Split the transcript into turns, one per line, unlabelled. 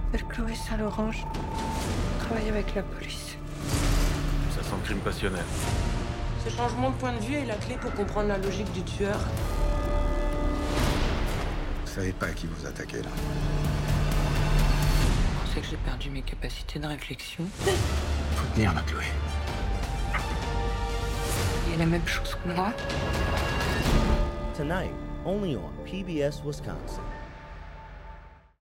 Je m'appelle Chloé Saint-Laurent, je travaille avec la police.
Ça sent le crime passionnel.
Ce changement de point de vue est la clé pour comprendre la logique du tueur.
Vous savez pas à qui vous attaquez, là.
Je pensais que j'ai perdu mes capacités de réflexion.
Faut tenir, ma Chloé.
Il y a la même chose que moi.
Tonight, only on PBS Wisconsin.